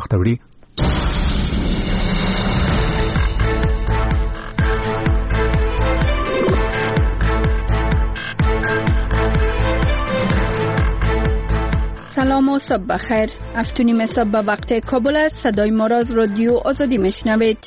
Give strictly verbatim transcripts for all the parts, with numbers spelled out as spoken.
بختوری. سلام و صبح بخیر. هفتونیم صبح به وقت کابل است. صدای ما را از رادیو آزادی میشنوید.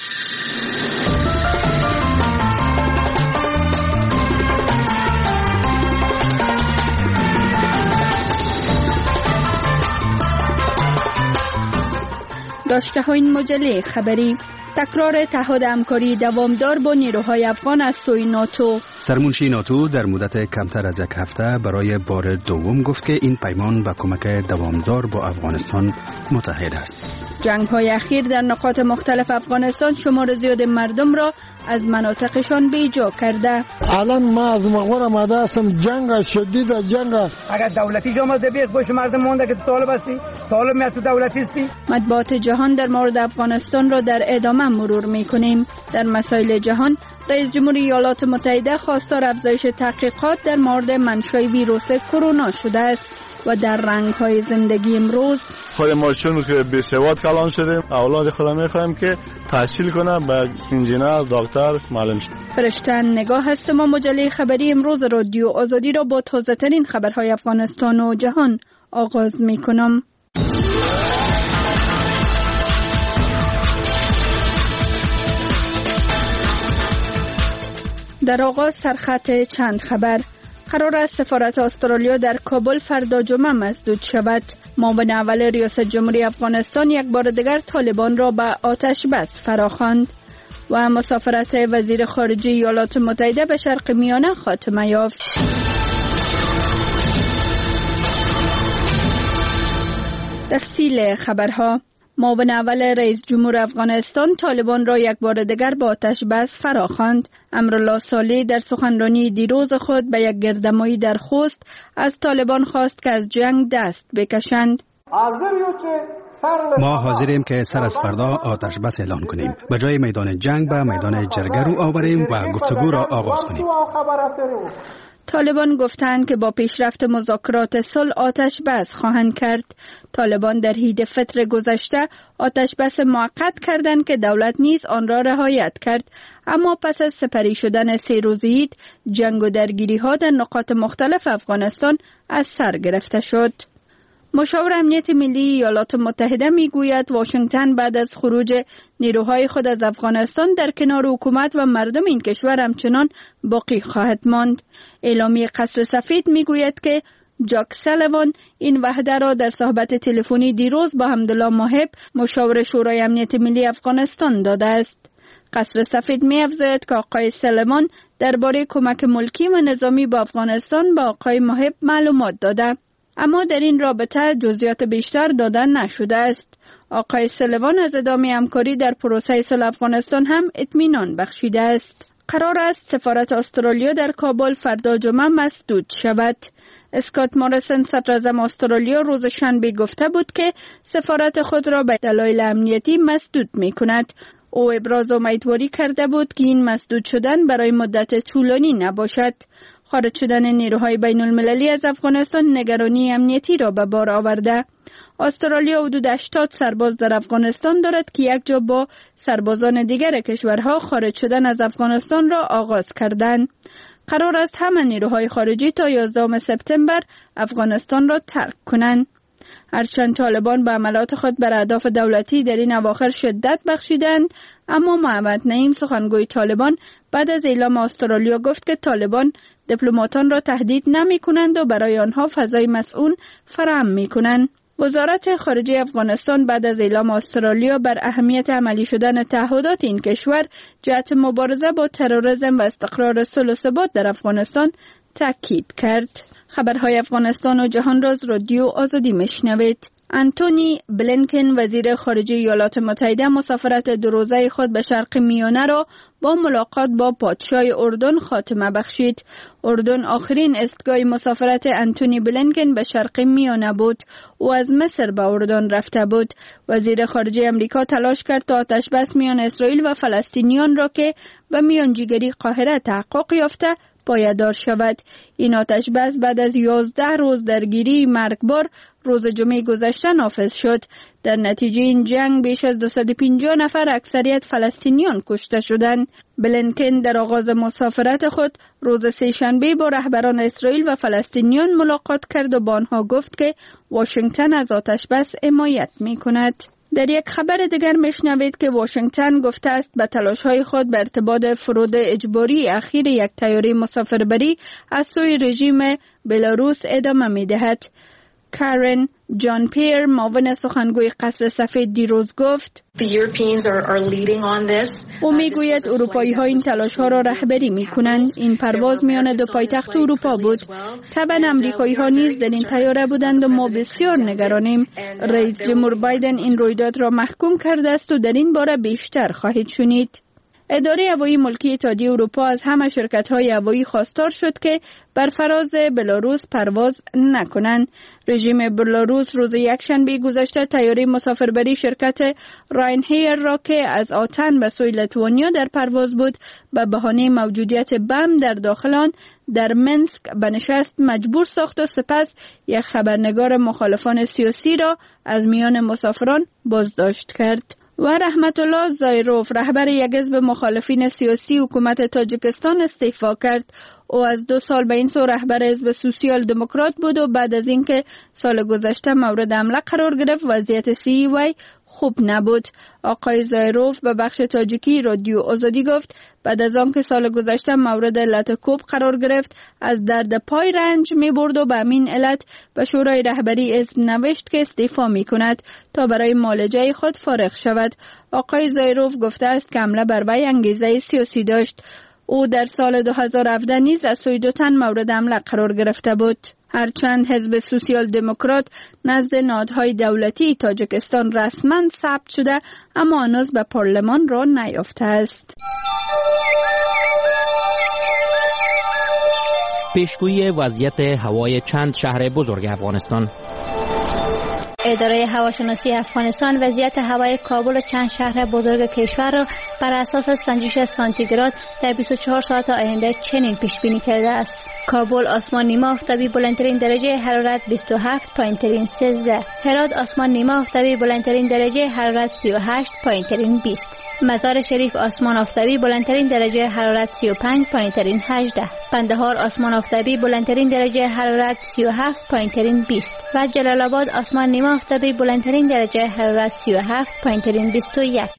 داشته های این مجله خبری: تکرار تعهد همکاری دوامدار با نیروهای افغان از سوی ناتو. سرمنشی ناتو در مدت کمتر از یک هفته برای بار دوم گفت که این پیمان به کمک دوامدار با افغانستان متحد است. جنگ های اخیر در نقاط مختلف افغانستان شمار زیاد مردم را از مناطقشان بیجا کرده. الان ما از مغور آمده هستم، جنگ شدید، جنگ. اگر دولتی جامعه بیخ باشه مردم مونده که طالب هستی، طالب میاد تو دولتی هستی. مطبوعات جهان در مورد افغانستان را در ادامه مرور میکنیم. در مسائل جهان، رئیس جمهوری ایالات متحده خواستار افزایش تحقیقات در مورد منشأ ویروس کرونا شده است و در رنگ‌های زندگی امروز خود ما چون که بی سواد کلان شدیم، اولاد خودم می‌خوایم که تحصیل کنه، به انجینر، دکتر، معلم شه. فرشتن نگاه هست. ما مجله خبری امروز رادیو آزادی را با تازه‌ترین خبرهای افغانستان و جهان آغاز می‌کنم. در آغاز سرخط چند خبر. قرار است سفارت استرالیا در کابل فردا جمعه مسدود شود. معاون اول ریاست جمهوری افغانستان یک بار دیگر طالبان را به آتش بس فراخواند و مسافرت وزیر خارجه ایالات متحده به شرق میانه خاتمه یافت. تفصیل خبرها: معاون اول رئیس جمهور افغانستان طالبان را یک بار دیگر با آتش بس فراخواند. امرالله صالح در سخنرانی دیروز خود به یک گردهمایی در خوست از طالبان خواست که از جنگ دست بکشند. ما حاضریم که سر از فردا آتش بس اعلان کنیم، به جای میدان جنگ به میدان جرگه رو آوریم و گفتگو را آغاز کنیم. طالبان گفتند که با پیشرفت مذاکرات صلح آتش بس خواهند کرد. طالبان در عید فطر گذشته آتش بس موقت کردند که دولت نیز آن را رعایت کرد، اما پس از سپری شدن سه روز عید، جنگ و درگیری ها در نقاط مختلف افغانستان از سر گرفته شد. مشاور امنیت ملی ایالات متحده میگوید واشنگتن بعد از خروج نیروهای خود از افغانستان در کنار حکومت و مردم این کشور همچنان باقی خواهد ماند. اعلامیه قصر سفید میگوید که جاک سالیوان این وعده را در صحبت تلفنی دیروز با حمدالله ماهب، مشاور شورای امنیت ملی افغانستان داده است. قصر سفید می‌افزاید که آقای سالیوان درباره کمک ملکی و نظامی با افغانستان با آقای ماهب معلومات داده، اما در این رابطه جزئیات بیشتر داده نشده است. آقای سالیوان از ادامه همکاری در پروسه صلح افغانستان هم اطمینان بخشیده است. قرار است سفارت استرالیا در کابل فردا جمعه مسدود شود. اسکات موریسن صدراعظم استرالیا روز شنبه گفته بود که سفارت خود را به دلایل امنیتی مسدود می کند. او ابراز امیدواری کرده بود که این مسدود شدن برای مدت طولانی نباشد. خارج شدن نیروهای بین المللی از افغانستان نگرانی امنیتی را به بار آورده. استرالیا حدود هشتاد سرباز در افغانستان دارد که یک جا با سربازان دیگر کشورها خارج شدن از افغانستان را آغاز کردند. قرار است همه نیروهای خارجی تا یازدهم سپتامبر افغانستان را ترک کنند. هرچند طالبان به عملات خود بر اهداف دولتی در این اواخر شدت بخشیدند، اما محمد نعیم سخنگوی طالبان بعد از اعلام استرالیا گفت که طالبان دیپلماتان را تهدید نمی کنند و برای آنها فضای مسئول فراهم می کنند. وزارت خارجه افغانستان بعد از اعلام استرالیا بر اهمیت عملی شدن تعهدات این کشور جهت مبارزه با تروریسم و استقرار صلح و ثبات در افغانستان تاکید کرد. خبرهای افغانستان و جهان را از رادیو آزادی میشنوید. انتونی بلینکن وزیر خارجه ایالات متحده مسافرت دو روزه خود به شرق میانه را با ملاقات با پادشاه اردن خاتمه بخشید. اردن آخرین استگاه مسافرت انتونی بلینکن به شرق میانه بود. او از مصر به اردن رفته بود. وزیر خارجه امریکا تلاش کرد تا آتش‌بس میان اسرائیل و فلسطینیان را که به میانجیگری قاهره تحقق یافته پایدار شود. این آتش بس بعد از یازده روز درگیری مرگبار روز جمعه گذشته نافذ شد. در نتیجه این جنگ بیش از دویست و پنجاه نفر اکثریت فلسطینیان کشته شدند. بلینکن در آغاز مسافرت خود روز سه‌شنبه با رهبران اسرائیل و فلسطینیان ملاقات کرد و با آنها گفت که واشنگتن از آتش بس حمایت می‌کند. در یک خبر دیگر میشنوید که واشنگتن گفته است به تلاش‌های خود به ارتباط فرود اجباری اخیر یک طیاره مسافربری از سوی رژیم بلاروس ادامه می‌دهد. کارن جان پیر معاون سخنگوی قصر سفید دیروز گفت او میگوید اروپایی ها این تلاش ها را رهبری می کنند. این پرواز میان دو پایتخت اروپا بود. طبعا امریکایی ها نیز در این طیاره بودند و ما بسیار نگرانیم. رئیس جمهور بایدن این رویداد را محکوم کرده است و در این باره بیشتر خواهید شنید. اداره هوایی ملکی اتحادیه اروپا از همه شرکت‌های هوایی خواستار شد که بر فراز بلاروس پرواز نکنند. رژیم بلاروس روز یکشنبه گذشته طیاره مسافربری شرکت راینایر را که از آتن به سوی لیتوانیا در پرواز بود به بهانه موجودیت بم در داخل آن در منسک به نشست مجبور ساخت و سپس یک خبرنگار مخالفان سیاسی را از میان مسافران بازداشت کرد. و رحمت الله زایروف رهبر یک حزب مخالفین سیاسی حکومت تاجیکستان استعفا کرد. او از دو سال به این سو رهبر حزب سوسیال دموکرات بود و بعد از اینکه سال گذشته مورد حمله قرار گرفت وضعیت صحی وی خوب نبود. آقای زایروف به بخش تاجیکی رادیو آزادی گفت بعد از آن که سال گذشته مورد علت کوب قرار گرفت از درد پای رنج می برد و به همین علت به شورای رهبری حزب نوشت که استعفا می کند تا برای معالجه خود فارغ شود. آقای زایروف گفته است که حمله بر وی انگیزه سیاسی داشت. او در سال دو هزار و هفده نیز از سوی دو تن مورد حمله قرار گرفته بود. هرچند حزب سوسیال دموکرات نزد نهادهای دولتی تاجیکستان رسما ثبت شده اما هنوز به پارلمان را نیافته است. پیشگویی وضعیت هوای چند شهر بزرگ افغانستان. اداره هواشناسی افغانستان وضعیت هوای کابل و چند شهر بزرگ کشور را بر اساس سنجش سانتیگراد در بیست و چهار ساعت آینده چنین پیش بینی کرده است: کابل آسمان نیمه آفتابی بلندترین درجه حرارت بیست و هفت، پایینترین سیزده. هرات آسمان نیمه آفتابی بلندترین درجه حرارت سی و هشت، پایینترین بیست. مزار شریف آسمان آفتابی بلندترین درجه حرارت سی و پنج، پایینترین هجده. قندهار آسمان آفتابی بلندترین درجه حرارت سی و هفت، پایینترین بیست و جلال آباد آسمان نیمه آفتابی بلندترین درجه حرارت سی و هفت، پایینترین بیست و یک.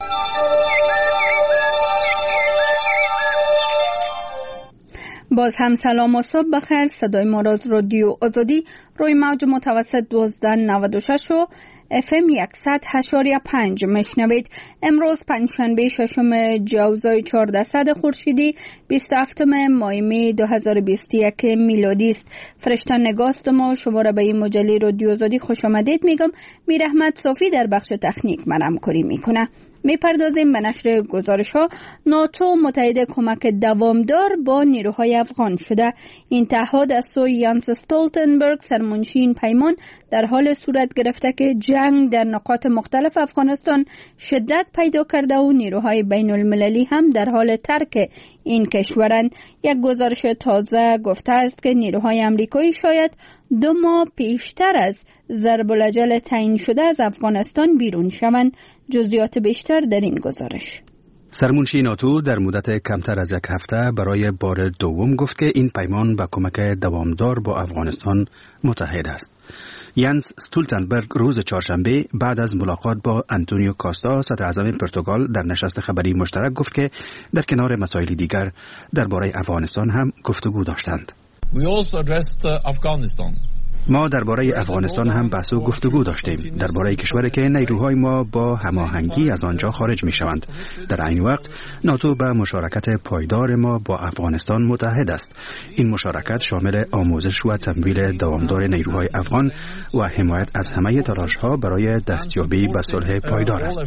باز هم سلام و صبح بخیر. صدای ما را از رادیو آزادی روی موج متوسط دوازده نود و شش و اف ام صد و هشت و پنج میشنوید. امروز پنجشنبه ششم جوزای چهاردهصد خورشیدی بیست و هفتم ماه می دو هزار و بیست و یک میلادی است. فرشته نگاست ما شما را به این مجله رادیو آزادی خوش آمدید میگم. میر احمد صافی در بخش تکنیک من همکاری میکنه. میپردازیم به نشر گزارش ها. ناتو متحد کمک دوامدار با نیروهای افغان شده. این تعهد از سوی یانس استولتنبرگ سرمنشی این پیمان در حال صورت گرفته که جنگ در نقاط مختلف افغانستان شدت پیدا کرده و نیروهای بین المللی هم در حال ترک این کشورند. یک گزارش تازه گفته است که نیروهای امریکایی شاید دو ماه پیشتر از ضرب الاجل تعیین شده از افغانستان بیرون شوند. جزئیات بیشتر در این گزارش. سرمنشی ناتو در مدت کمتر از یک هفته برای بار دوم گفت که این پیمان با کمک دوامدار با افغانستان متحد است. یانس استولتنبرگ روز چهارشنبه بعد از ملاقات با آنتونیو کاستا صدر اعظم پرتغال در نشست خبری مشترک گفت که در کنار مسائل دیگر درباره افغانستان هم گفتگو داشتند. We also addressed Afghanistan. ما درباره افغانستان هم بحث و گفتگو داشتیم، درباره کشوری که نیروهای ما با هماهنگی از آنجا خارج می شوند. در این وقت ناتو به مشارکت پایدار ما با افغانستان متحد است. این مشارکت شامل آموزش و تمویل دوامدار نیروهای افغان و حمایت از همه تلاش‌ها برای دستیابی به صلح پایدار است.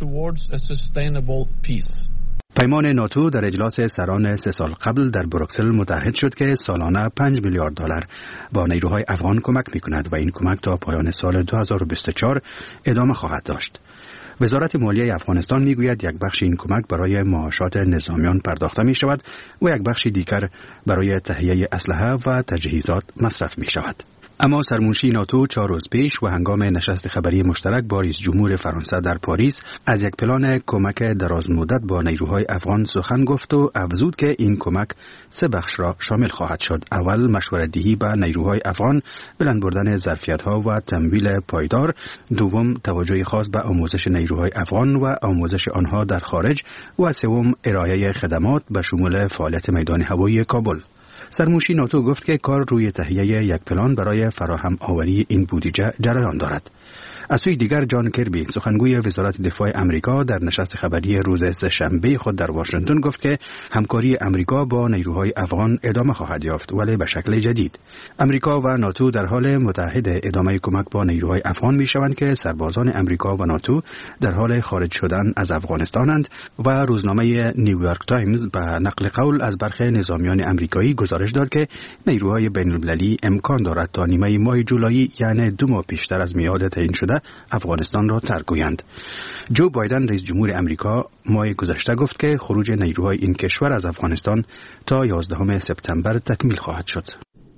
پیمان ناتو در اجلاس سران سه سال قبل در بروکسل متحد شد که سالانه پنج میلیارد دلار با نیروهای افغان کمک می‌کند و این کمک تا پایان سال دو هزار و بیست و چهار ادامه خواهد داشت. وزارت مالیه افغانستان میگوید یک بخش این کمک برای معاشات نظامیان پرداخته می شود و یک بخش دیگر برای تهیه اسلحه و تجهیزات مصرف می شود. اما سرمنشی ناتو چهار روز پیش و هنگام نشست خبری مشترک با رئیس جمهور فرانسه در پاریس از یک پلان کمک دراز مدت با نیروهای افغان سخن گفت و افزود که این کمک سه بخش را شامل خواهد شد. اول مشورت‌دهی به نیروهای افغان، بلند بردن ظرفیت‌ها و تمویل پایدار. دوم توجه خاص به آموزش نیروهای افغان و آموزش آنها در خارج و سوم ارائه خدمات به شمول فعالیت میدان هوایی کابل. سرمنشی ناتو گفت که کار روی تهیه یک پلان برای فراهم آوری این بودجه جریان دارد. از سوی دیگر جان کربی سخنگوی وزارت دفاع امریکا در نشست خبری روز سه‌شنبه خود در واشنگتن گفت که همکاری امریکا با نیروهای افغان ادامه خواهد یافت، ولی به شکل جدید. امریکا و ناتو در حال متحد ادامه کمک با نیروهای افغان میشوند که سربازان امریکا و ناتو در حال خارج شدن از افغانستانند و روزنامه نیویورک تایمز به نقل قول از برخی نظامیان امریکایی گزارش داد که نیروهای بین‌المللی امکان دارد تا نیمه ماه جولای، یعنی دو ماه پیشتر از میعاد تعیین شده، افغانستان را ترک گویند. جو بایدن رئیس جمهور امریکا ماه گذشته گفت که خروج نیروهای این کشور از افغانستان تا یازدهم سپتامبر تکمیل خواهد شد.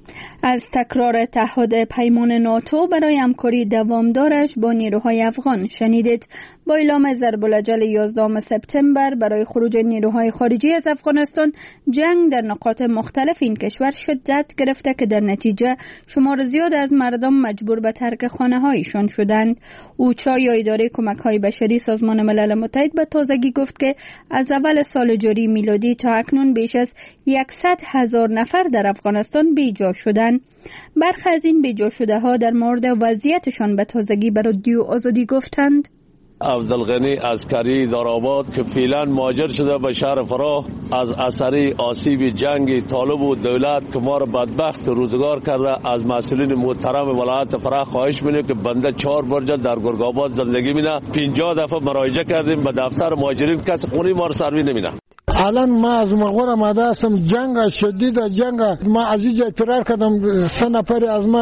از تکرار تعهد پیمان ناتو برای همکاری دوامدارش با نیروهای افغان شنیدید. با اعلام ضرب الاجل یازدهم سپتامبر برای خروج نیروهای خارجی از افغانستان، جنگ در نقاط مختلف این کشور شدت گرفته که در نتیجه شمار زیاد از مردم مجبور به ترک خانه‌هایشان شدند. اوچا یا اداره کمک‌های بشری سازمان ملل متحد به تازگی گفت که از اول سال جاری میلادی تا اکنون بیش از صد هزار نفر در افغانستان بیجا شدند. برخی از این بیجا شده ها در مورد وضعیتشان به تازگی به رادیو آزادی گفتند. عبدالغنی عسکری دارآباد که فعلا مهاجر شده به شهر فراه از اثر آسیب جنگ طالب و دولت که ما را بدبخت روزگار کرده، از مسئولین محترم ولایت فراه خواهش می‌کنیم که بنده چهار برجه در گرگ‌آباد زندگی می‌کنه. پنجاه دفعه مراجعه کردیم به دفتر مهاجرین، کسی خونی ما را سروی نمی‌کنه. الان ما از مغور آمده هستم، جنگ شدید جنگ، ما از اینجا فرار کردم، سه نفر از ما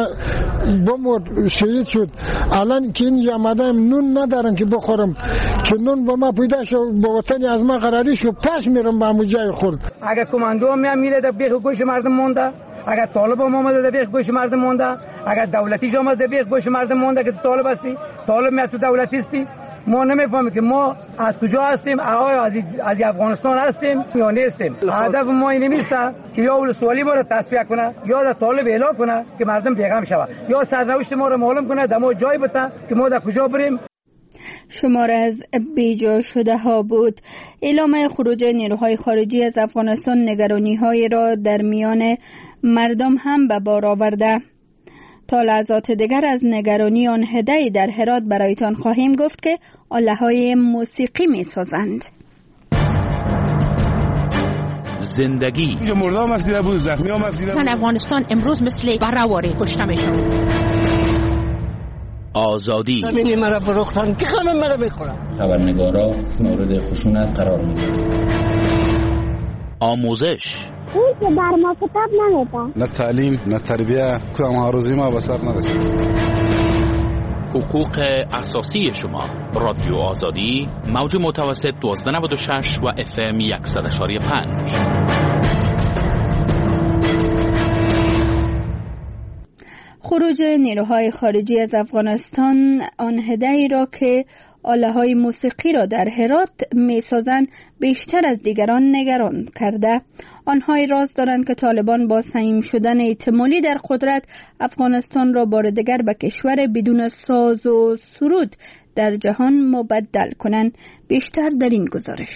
بمرد، شهید شد. الان که اینجا آمدم نون ندارم که بخورم، که نون با ما پیدا شد، با وطن از ما قراری شد، پس میرم به همون جای خورد. اگر کماندو هم میره در بیخ گوش مردم مونده، اگر طالب هم آمده در بیخ گوش مردم مونده، اگر دولتی جا آمده در بیخ گوش مردم مونده که طالب هستی، طالب میاد تو دولتی هستی. ما نمیفهمیم که ما از کجا هستیم، آیا از از افغانستان هستیم یا نیستیم. هدف ما این نیست که یا ولسوالی ما را تصفیه کنه یا در طالب اعلام کنه که مردم بیغم شود، یا سرنوشت ما را معلوم کنه در ما جای بده که ما در کجا بریم. شمار از بیجا شده ها بود. اعلام خروج نیروهای خارجی از افغانستان نگرانی های را در میان مردم هم به بار آورده. تا لحظات دیگر از نگرانی آن هدیه در هرات برایتان خواهیم گفت که آله‌های موسیقی می سازند. زندگی مردم مسیده بود، زخمی هم مسیده بود. افغانستان امروز مثل برآوری کشته میشن. آزادی همینی مرا فروختن که همه مرا بخورم. خبرنگارا مورد خشونت قرار میگیرن. آموزش اون که در ما کتاب نمیده، نه تعلیم نه تربیه، کدام هاروزی ما به سر نرسید. حقوق اساسی شما. رادیو آزادی، موج متوسط دوازده نود و شش و اف ام صد و پنج. خروج نیروهای خارجی از افغانستان آن هدیه‌ای را که آله‌های موسیقی را در هرات می‌سازند بیشتر از دیگران نگران کرده. آنها راز دارند که طالبان با سهیم شدن احتمالی در قدرت افغانستان را بار دیگر به کشور بدون ساز و سرود در جهان مبدل کنند. بیشتر در این گزارش.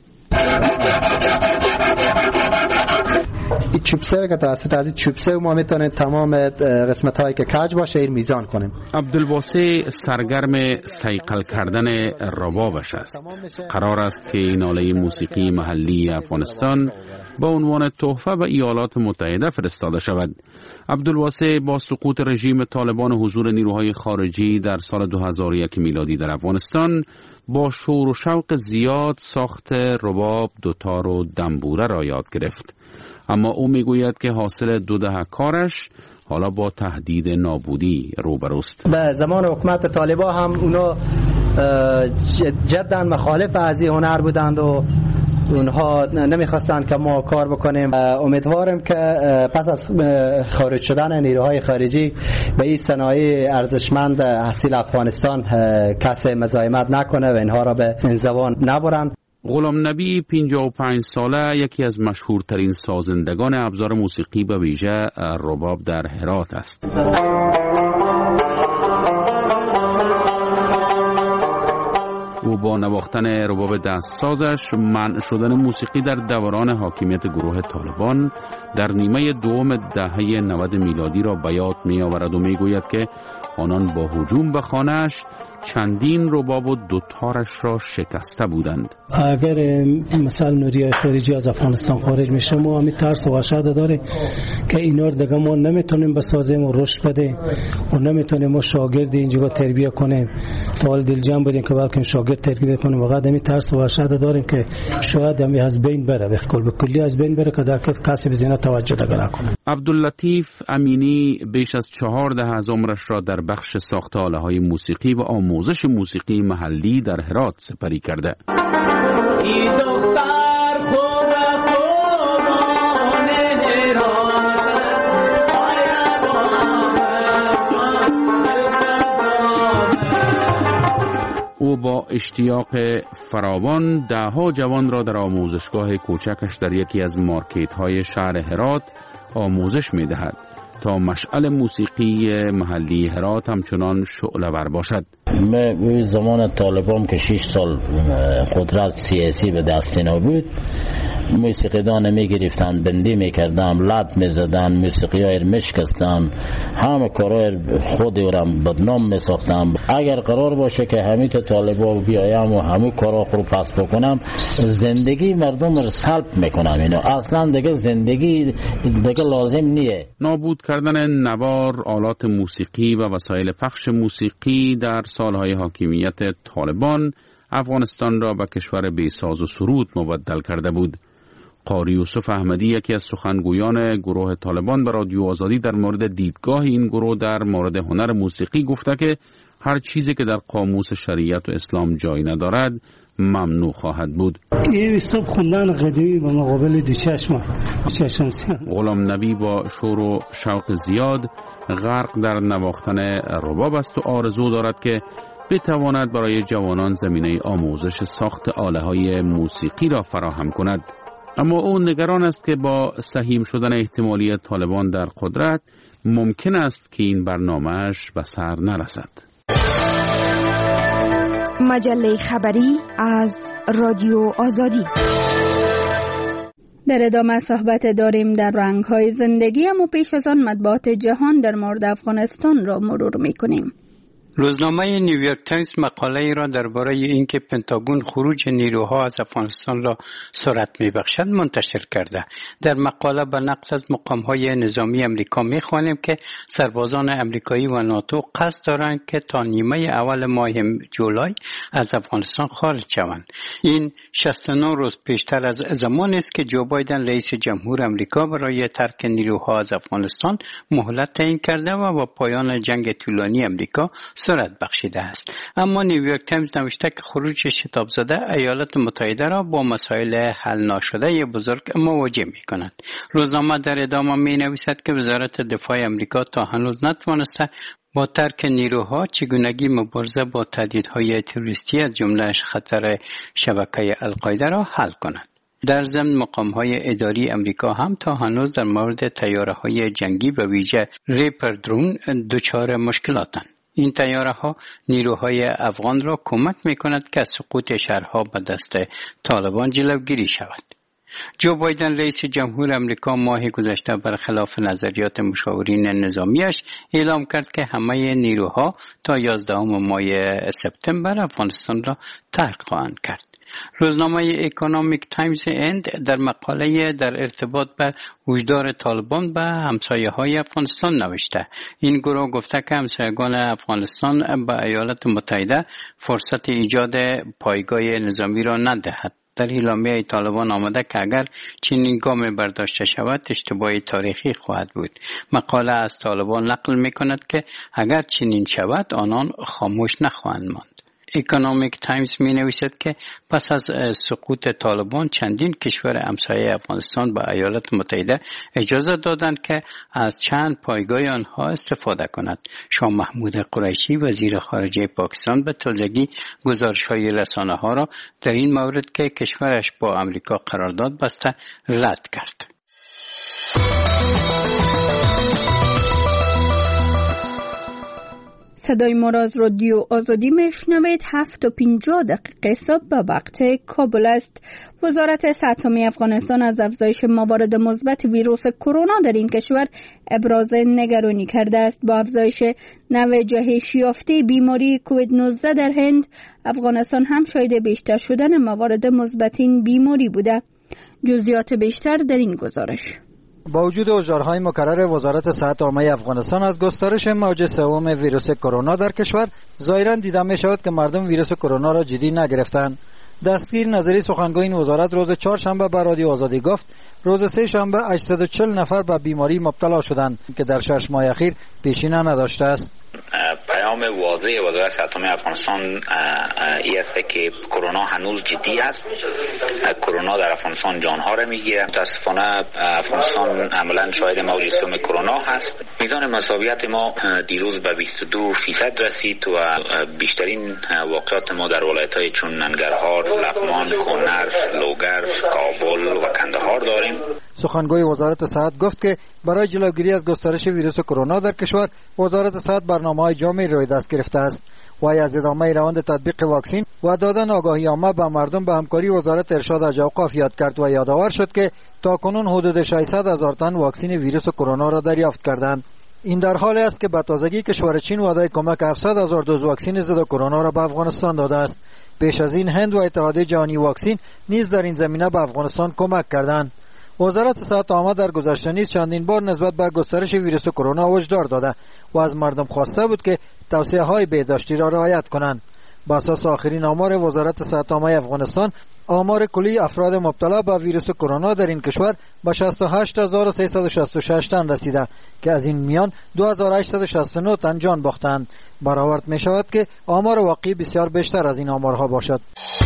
این چوبسه که توسط از این چوبسه ما میتونیم تمام قسمت هایی که کج باشه این میزان کنیم. عبدالواسع سرگرم صیقل کردن ربابش است. قرار است که این آله موسیقی محلی افغانستان با عنوان تحفه به ایالات متحده فرستاده شود. عبدالواسع با سقوط رژیم طالبان و حضور نیروهای خارجی در سال دو هزار و یک میلادی در افغانستان با شور و شوق زیاد ساخت رباب، دوتار و دنبوره را یاد گرفت. اما او میگوید که حاصل دو دهه کارش حالا با تهدید نابودی روبروست. به زمان حکومت طالبان هم اونا جدا مخالف از این هنر بودند و اونها نمیخواستند که ما کار بکنیم. امیدوارم که پس از خارج شدن نیروهای خارجی به این صنایع ارزشمند اصیل افغانستان کسی مزاحمت نکنه و اینها را به انزوا نبرند. غلام نبی پنجاه و پنج ساله یکی از مشهورترین سازندگان ابزار موسیقی به ویژه رباب در هرات است. او با نواختن رباب دستسازش منع شدن موسیقی در دوران حاکمیت گروه طالبان در نیمه دوم دهه نود میلادی را به یاد می آورد و می گوید که آنان با هجوم به خانه‌اش چندین رباب و دوتارش را شکسته بودند. اگر مثلا نیروی خارجی از افغانستان خارج میشه ما همین ترس و وحشت داره که اینا دیگه ما نمیتونیم بسازیم و رشد بده و نمیتونیم ما شاگرد اینجا تربیت کنیم. تا حال دلجم بودیم که بلکه شاگرد تربیت کنیم. واقعا همین ترس و وحشت داریم که شاید همین از بین بره، به کل کلی از بین بره که در کسی به زینا توجه دیگه نکنه. عبداللطیف امینی بیش از چهار دهه از عمرش را در بخش ساخت آله‌های موسیقی و آموزش موسیقی محلی در هرات سپری کرده. او با اشتیاق فراوان ده‌ها جوان را در آموزشگاه کوچکش در یکی از مارکت‌های شهر هرات آموزش می‌دهد تا مشعل موسیقی محلی هرات همچنان شعله‌ور باشد. من زمان طالبان که شش سال قدرت سیاسی به دست اینا بود، موسیقیدان می گرفتن، بندی می کردن، لط می زدن، موسیقی های می شکستن، همه کارهای خود را بدنام می ساختن. اگر قرار باشه که همین طالبان بیایم و همون کارا رو پس بکنم، زندگی مردم رو سلب میکنم. اینو اصلا دیگه زندگی دیگه لازم نیه. نابود کردن نوار، آلات موسیقی و وسایل پخش موسیقی در سالهای حاکمیت طالبان افغانستان را به کشور بی‌ساز و سرود مبدل کرده بود. قاری یوسف احمدی یکی از سخنگویان گروه طالبان به رادیو آزادی در مورد دیدگاه این گروه در مورد هنر موسیقی گفته که هر چیزی که در قاموس شریعت و اسلام جای ندارد ممنوع خواهد بود. این استوب خوندن قدیمی با مقابل دو چشم چشم. غلام نبی با شور و شوق زیاد غرق در نواختن رباب است و آرزو دارد که بتواند برای جوانان زمینه آموزش ساخت آله‌های موسیقی را فراهم کند. اما او نگران است که با سهیم شدن احتمالی طالبان در قدرت ممکن است که این برنامه‌اش به سر نرسد. مجله خبری از رادیو آزادی. در ادامه صحبت داریم در رنگ‌های زندگی، اما پیش از آن مطبوعات جهان در مورد افغانستان را مرور می‌کنیم. روزنامه نیویورک تایمز مقاله ای را درباره اینکه پنتاگون خروج نیروها از افغانستان را سرعت می‌بخشد منتشر کرده. در مقاله به نقل از مقام‌های نظامی امریکا می‌خوانیم که سربازان امریکایی و ناتو قصد دارند که تا نیمه اول ماه جولای از افغانستان خارج شوند. این شصت و نه روز پیشتر از زمانی است که جو بایدن رئیس جمهور امریکا برای ترک نیروها از افغانستان مهلت تعیین کرده و با پایان جنگ طولانی امریکا سرعت بخشیده است. اما نیویورک تایمز نوشته که خروج شتاب زده ایالات متحده را با مسائل حل ناشده بزرگ مواجه می کند. روزنامه در ادامه می نویسد که وزارت دفاع امریکا تا هنوز نتوانسته با ترک نیروها چگونگی مبارزه با تهدیدهای تروریستی از جمله خطر شبکه القاعده را حل کند. در ضمن مقام‌های اداری امریکا هم تا هنوز در مورد طیاره‌های جنگی به ویژه ریپر درون دچار مشکلاتند. این طیاره‌ها نیروهای افغان را کمک می‌کند که از سقوط شهرها به دست طالبان جلوگیری شود. جو بایدن رئیس جمهور امریکا ماه گذشته برخلاف نظریات مشاورین نظامیش اعلام کرد که همه نیروها تا یازدهم ماه سپتامبر افغانستان را ترک خواهند کرد. روزنامه اکونومیک تایمز اند در مقاله در ارتباط به هشدار طالبان به همسایه‌های افغانستان نوشته. این گروه گفته که همسایگان افغانستان به ایالات متحده فرصت ایجاد پایگاه نظامی را ندهد. در اعلامیه طالبان آمده که اگر چنین گام برداشته شود اشتباه تاریخی خواهد بود. مقاله از طالبان نقل می کند که اگر چنین شود آنان خاموش نخواهند ماند. اکونومیک تایمز می نویسد که پس از سقوط طالبان چندین کشور همسایه افغانستان به ایالات متحده اجازه دادند که از چند پایگاه آنها استفاده کند. شاه محمود قریشی وزیر خارجه پاکستان به تازگی گزارش‌های رسانه‌ها را در این مورد که کشورش با آمریکا قرارداد بسته رد کرد. صدای ما را از رادیو آزادی میشنوید. هفت و پنجاه دقیقه صبح به وقت کابل است. وزارت صحت عامه افغانستان از افزایش موارد مثبت ویروس کرونا در این کشور ابراز نگرانی کرده است. با افزایش نوع جهش یافته بیماری کووید نوزده در هند، افغانستان هم شاهد بیشتر شدن موارد مثبت این بیماری بوده. جزئیات بیشتر در این گزارش. با وجود هشدارهای مکرر وزارت صحت عامه افغانستان از گسترش موج سوم ویروس کرونا در کشور، ظاهرا دیده می شود که مردم ویروس کرونا را جدی نگرفتند. دستگیر نظری سخنگوی این وزارت روز چهارشنبه به رادیو آزادی گفت روز سه شنبه هشتصد و چهل نفر به بیماری مبتلا شدند که در شش ماه اخیر پیشینه نداشته است. پیام واضح وزارت صحت عامه افغانستان این است که کرونا هنوز جدی است. کرونا در افغانستان جانها را میگیره. متاسفانه افغانستان عملا شاهد موج سوم کرونا هست. میزان مساویت ما دیروز به بیست و دو فیصد رسید و بیشترین واقعات ما در ولایت‌های چون ننگرهار، لغمان، کنر، لوگر، کابل و کندهار داریم. سخنگوی وزارت صحت گفت که برای جلوگیری از گسترش ویروس کرونا در کشور، وزارت صحت برنامه‌های جامعی روی دست گرفته است. وی از ادامه روند تطبیق واکسین و دادن آگاهی عامه به مردم به همکاری وزارت ارشاد از اوقاف یاد کرد و یادآور شد که تاکنون حدود ششصد هزار تن واکسن ویروس کرونا را دریافت کردند. این در حالی است که به تازگی کشور چین وعده کمک هفتصد هزار دوز واکسن ضد کرونا را به افغانستان داده است. پیش از این هند و اتحادیه جهانی واکسن نیز در این زمینه به افغانستان کمک کردند. وزارت صحت عامه در گذشته نیز چندین بار نسبت به گسترش ویروس کرونا هشدار داده و از مردم خواسته بود که توصیه‌های بهداشتی را رعایت کنند. با اساس آخرین آمار وزارت صحت عامه افغانستان، آمار کلی افراد مبتلا به ویروس کرونا در این کشور به شصت و هشت هزار و سیصد و شصت و شش تن رسیده که از این میان دو هزار و هشتصد و شصت و نه تن جان باختند. برآورد می شود که آمار واقعی بسیار بیشتر از این آمارها باشد.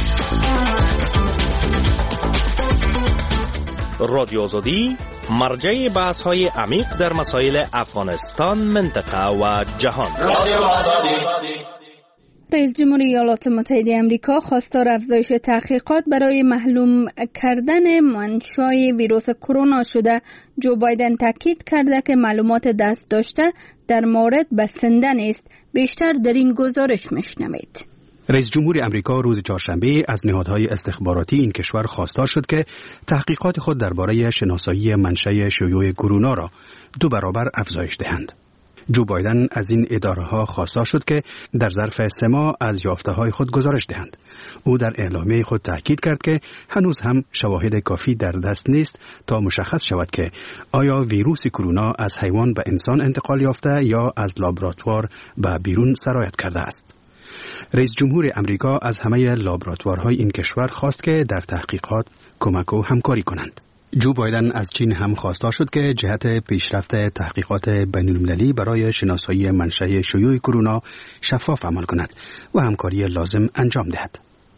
رادیو آزادی مرجع بحث های عمیق در مسائل افغانستان، منطقه و جهان. رادیو آزادی. رئیس جمهوری ایالات متحده آمریکا خواستار افزایش تحقیقات برای معلوم کردن منشأ ویروس کرونا شده. جو بایدن تاکید کرده که معلومات دست داشته در مورد بسنده نیست. بیشتر در این گزارش میشنوید. رئیس جمهور امریکا روز چهارشنبه از نهادهای استخباراتی این کشور خواستار شد که تحقیقات خود درباره شناسایی منشأ شیوع کرونا را دو برابر افزایش دهند. جو بایدن از این اداره‌ها خواستار شد که در ظرف سه ماه از یافته‌های خود گزارش دهند. او در اعلامیه خود تاکید کرد که هنوز هم شواهد کافی در دست نیست تا مشخص شود که آیا ویروس کرونا از حیوان به انسان انتقال یافته یا از لابراتوار به بیرون سرایت کرده است. رئیس جمهور امریکا از همه لابراتوارهای این کشور خواست که در تحقیقات کمک و همکاری کنند. جو بایدن از چین هم خواستار شد که جهت پیشرفت تحقیقات بین‌المللی برای شناسایی منشأ شیوع کرونا شفاف عمل کند و همکاری لازم انجام دهد.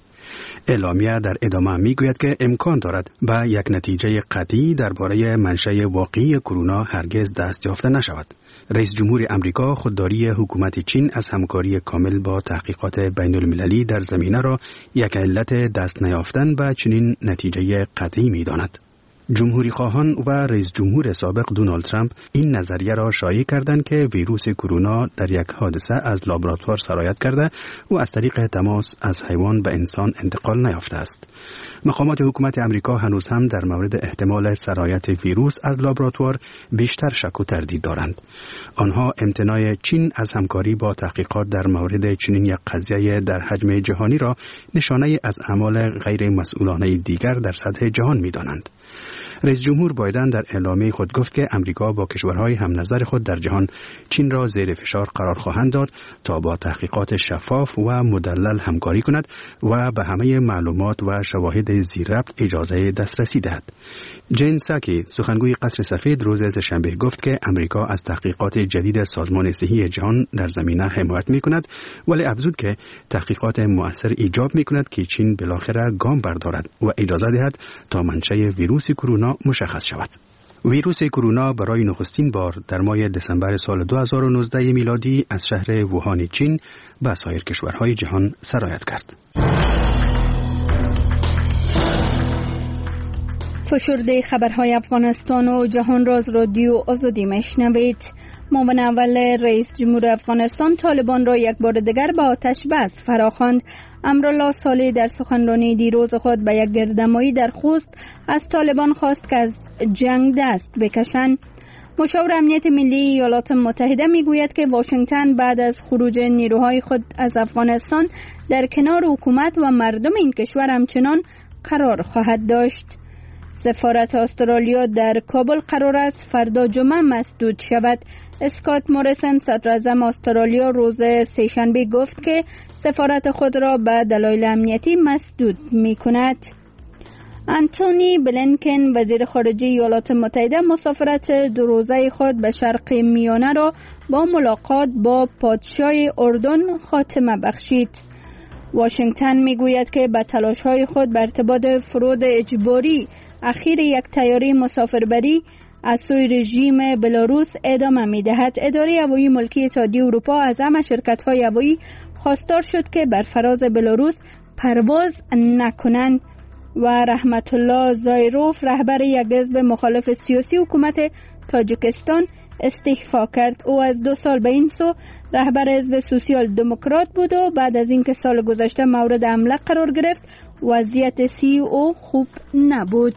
اعلامیه در ادامه میگوید که امکان دارد به یک نتیجه قطعی درباره منشأ واقعی کرونا هرگز دست یافته نشود. رئیس جمهور امریکا خودداری حکومت چین از همکاری کامل با تحقیقات بین‌المللی در زمینه را یک علت دست نیافتن به چنین نتیجه قطعی می‌داند. جمهوری خواهان و رئیس جمهور سابق دونالد ترامپ این نظریه را شایع کردند که ویروس کرونا در یک حادثه از لابراتوار سرایت کرده و از طریق تماس از حیوان به انسان انتقال نیافته است. مقامات حکومت امریکا هنوز هم در مورد احتمال سرایت ویروس از لابراتوار بیشتر شک و تردید دارند. آنها امتناع چین از همکاری با تحقیقات در مورد چنین یک قضیه در حجم جهانی را نشانه از اعمال غیر مسئولانه دیگر در سطح جهان می‌دانند. رئیس جمهور بایدن در اعلامیه خود گفت که امریکا با کشورهای هم نظر خود در جهان چین را زیر فشار قرار خواهند داد تا با تحقیقات شفاف و مدلل همکاری کند و به همه معلومات و شواهد زیرربط اجازه دسترسی دهد. جین ساکی سخنگوی قصر سفید روز سه‌شنبه گفت که امریکا از تحقیقات جدید سازمان صحی جهان در زمینه حمایت می‌کند، ولی افزود که تحقیقات مؤثر ایجاب می‌کند که چین بالاخره گام بردارد و اجازه دهد تا منشأ ویروس کرونا مشخص شود. ویروس کرونا برای نخستین بار در ماه دسامبر سال دو هزار و نوزده میلادی از شهر ووهان چین به سایر کشورهای جهان سرایت کرد. فشرده خبرهای افغانستان و جهان را از رادیو آزادی میشنوید. معاون اول رئیس جمهور افغانستان طالبان را یک بار دیگر به آتش بس فراخواند. امرالله صالح در سخنرانی دیروز خود به یک گردهمایی در خوست از طالبان خواست که از جنگ دست بکشند. مشاور امنیت ملی ایالات متحده میگوید که واشنگتن بعد از خروج نیروهای خود از افغانستان در کنار حکومت و مردم این کشور همچنان قرار خواهد داشت. سفارت استرالیا در کابل قرار است فردا جمعه مسدود شود. اسکات موریسن صدراعظم استرالیا روز سه‌شنبه گفت که سفارت خود را به دلایل امنیتی مسدود می کند. انتونی بلینکن وزیر خارجه ایالات متحده مسافرت دو روزه خود به شرق میانه را با ملاقات با پادشاه اردن خاتمه بخشید. واشنگتن می گوید که به تلاش‌های خود بر ارتباط فرود اجباری اخیر یک طیاره مسافربری از سوی رژیم بلاروس ادامه می دهد. اداره هوایی ملکی اتحادیه اروپا از همه شرکت‌های هوایی خواستار شد که بر فراز بلاروس پرواز نکنند و رحمت الله زایروف رهبر یک حزب مخالف سیاسی حکومت تاجیکستان استعفا کرد. او از دو سال به این سو رهبر حزب سوسیال دموکرات بود و بعد از اینکه سال گذشته مورد حمله قرار گرفت وضعیت سی او خوب نبود.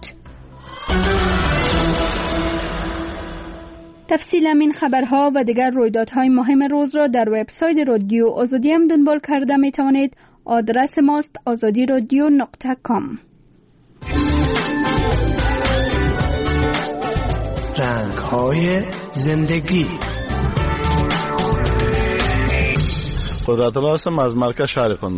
تفصیل این خبرها و دیگر رویدادهای مهم روز را در وبسایت رادیو آزادی هم دنبال کرده می توانید. آدرس ماست آزادی رادیو نقطه کام. رنگ‌های زندگی. قدرت الله هستم از مرکز شهر خانم.